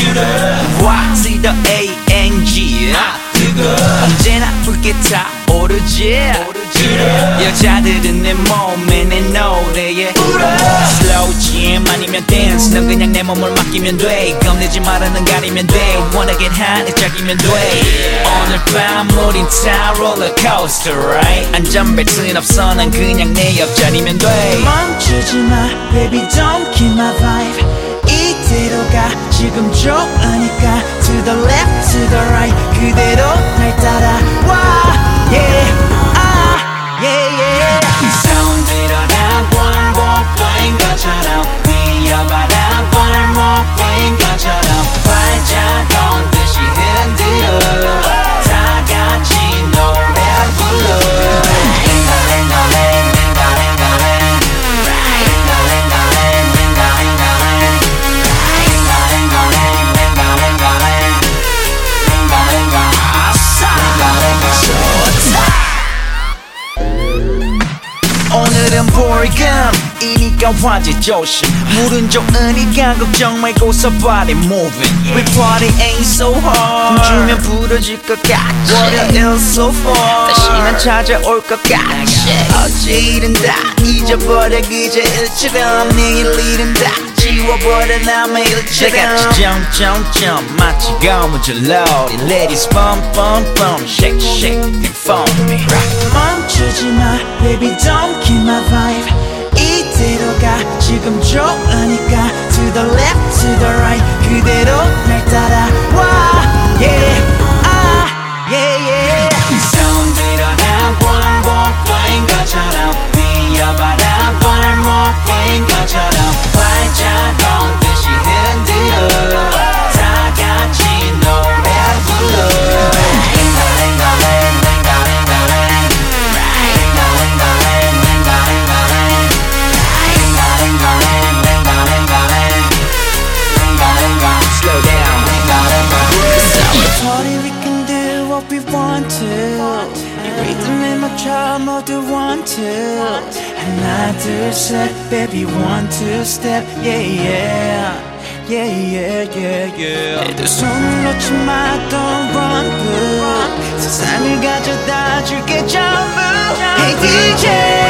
Y, the A-N-G 언제나 붉게 타오르지 여자들은 내 몸에 내 노래에 Slow jam 아니면 dance 넌 그냥 내 몸을 맡기면 돼 겁내지 말아 넌 가리면 돼 Wanna get high 짝이면 돼 오늘 밤 우린 타 롤러코스터 right 안전벨트는 없어 난 그냥 내 옆자리면 돼 멈추지 마 baby don't kill my vibe 이대로 가 지금 좋으니까 To the left to the right 그대로 날 따라와 yeah yeah yeah Sound 들어라 볼복인 것처럼 뛰어봐라 볼목인 것처럼 발자국 듯이 흔들어 다 같이 노래를 불러 오늘은 볼감이니까 화제 조심 물은 좋으니까 걱정 말고 so body moving We party ain't so hard 춤추면 부러질 것 같지 월요일 so far 다시 난 찾아올 것 같지 어제 일은 다 잊어버려 그저 일처럼 내일 일은 다 지워버려 남의 일처럼 내같이 점점점 마치 고무줄로 Ladies bum bum bum shake shake and for me 멈추지 마 baby don't kill my vibe 이대로 가 지금 좋으니까 To the left to the right 그대로 날 따라와 yeah yeah yeah 손 들어라 볼복인 것처럼 뛰어봐라 볼목인 것처럼 발자국 듯이 흔들어 다 같이 노래를 불러 We want to 이 리듬에 맞춰 모두 want to 하나 둘 셋 baby one two step yeah yeah yeah yeah yeah yeah 내 손을 놓지 마 don't run good 세상을 가져다 줄게 전부 Hey DJ